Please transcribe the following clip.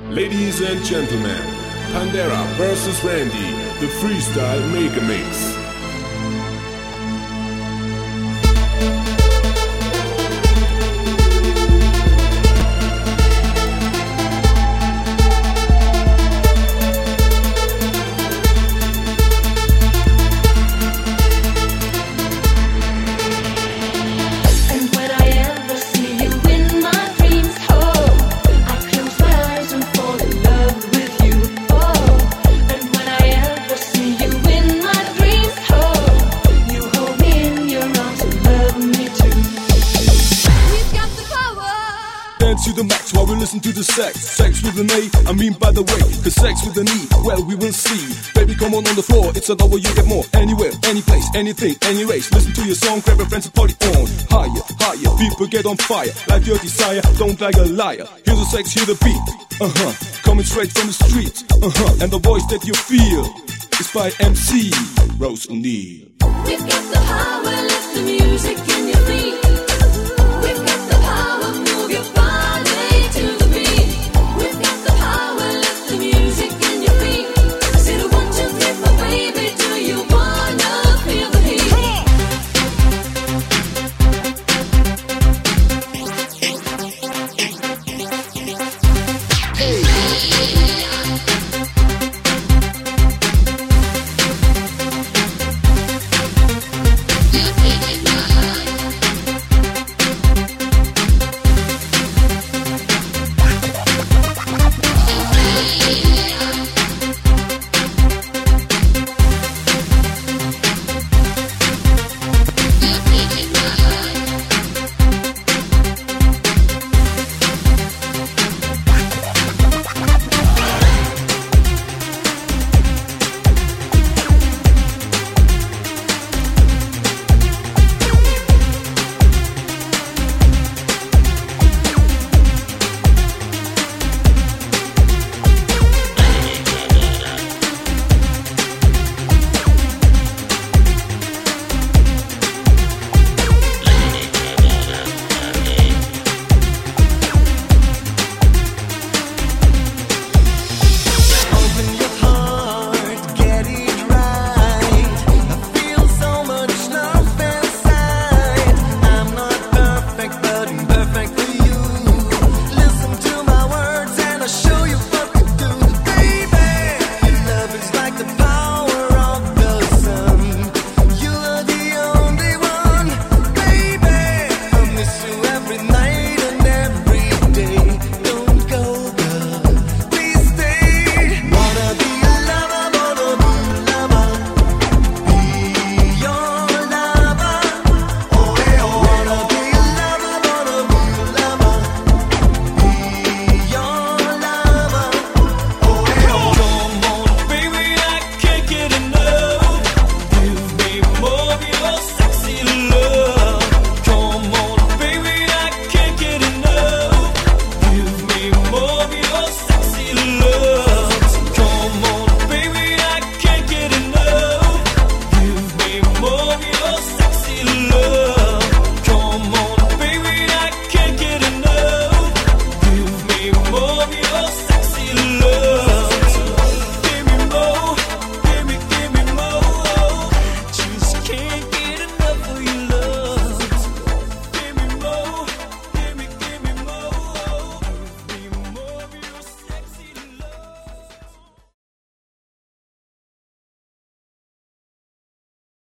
Ladies and gentlemen, Pandera versus Randy, the Freestyle Mega Mix. To the max while we listen to the sex with an A, I mean by the way, cause sex with an E, well we will see. Baby come on the floor, it's a double, you get more. Anywhere, any place, anything, any race. Listen to your song, grab your friends and party on. Higher, higher, people get on fire. Like your desire, don't like a liar. Hear the sex, hear the beat, coming straight from the street, and the voice that you feel is by MC Rose O'Neal. We've got the power, let the music